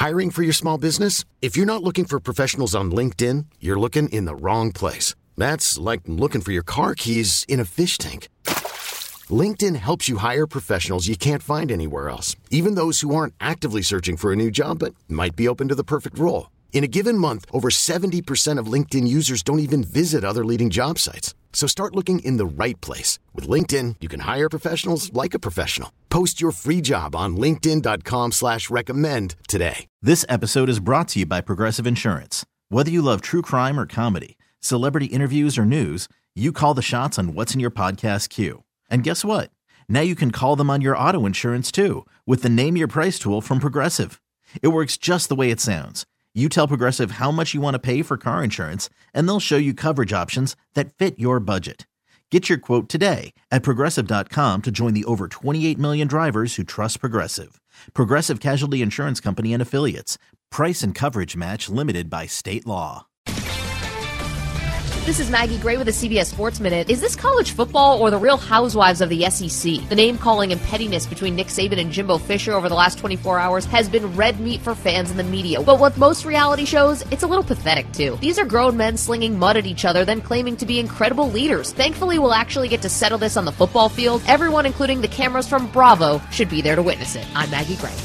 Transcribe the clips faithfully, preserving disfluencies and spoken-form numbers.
Hiring for your small business? If you're not looking for professionals on LinkedIn, you're looking in the wrong place. That's like looking for your car keys in a fish tank. LinkedIn helps you hire professionals you can't find anywhere else, even those who aren't actively searching for a new job but might be open to the perfect role. In a given month, over seventy percent of LinkedIn users don't even visit other leading job sites. So start looking in the right place. With LinkedIn, you can hire professionals like a professional. Post your free job on linkedin dot com slash recommend today. This episode is brought to you by Progressive Insurance. Whether you love true crime or comedy, celebrity interviews or news, you call the shots on what's in your podcast queue. And guess what? Now you can call them on your auto insurance too with the Name Your Price tool from Progressive. It works just the way it sounds. You tell Progressive how much you want to pay for car insurance, and they'll show you coverage options that fit your budget. Get your quote today at progressive dot com to join the over twenty-eight million drivers who trust Progressive. Progressive Casualty Insurance Company and Affiliates. Price and coverage match limited by state law. This is Maggie Gray with the C B S Sports Minute. Is this college football or the Real Housewives of the S E C? The name-calling and pettiness between Nick Saban and Jimbo Fisher over the last twenty-four hours has been red meat for fans in the media. But with most reality shows, it's a little pathetic too. These are grown men slinging mud at each other, then claiming to be incredible leaders. Thankfully, we'll actually get to settle this on the football field. Everyone, including the cameras from Bravo, should be there to witness it. I'm Maggie Gray.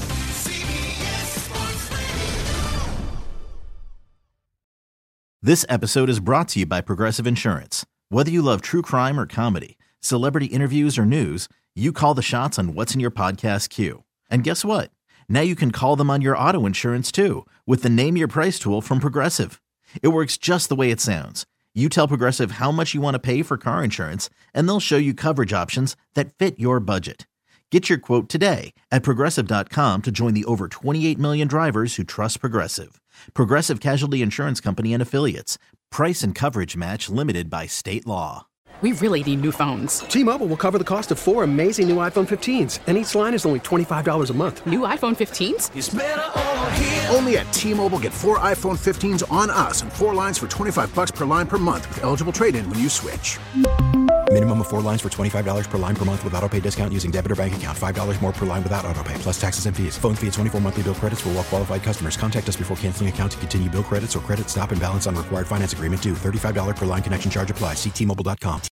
This episode is brought to you by Progressive Insurance. Whether you love true crime or comedy, celebrity interviews or news, you call the shots on what's in your podcast queue. And guess what? Now you can call them on your auto insurance too with the Name Your Price tool from Progressive. It works just the way it sounds. You tell Progressive how much you want to pay for car insurance, and they'll show you coverage options that fit your budget. Get your quote today at progressive dot com to join the over twenty-eight million drivers who trust Progressive. Progressive Casualty Insurance Company and Affiliates. Price and coverage match limited by state law. We really need new phones. T-Mobile will cover the cost of four amazing new iPhone fifteens, and each line is only twenty-five dollars a month. New iPhone fifteens? It's better over here. Only at T-Mobile, get four iPhone fifteens on us and four lines for twenty-five dollars per line per month with eligible trade-in when you switch. Minimum of four lines for twenty-five dollars per line per month with autopay discount using debit or bank account. five dollars more per line without autopay, plus taxes and fees. Phone fee at twenty-four monthly bill credits for well-qualified customers. Contact us before canceling account to continue bill credits or credit stop and balance on required finance agreement due. thirty-five dollars per line connection charge applies. See T Mobile dot com.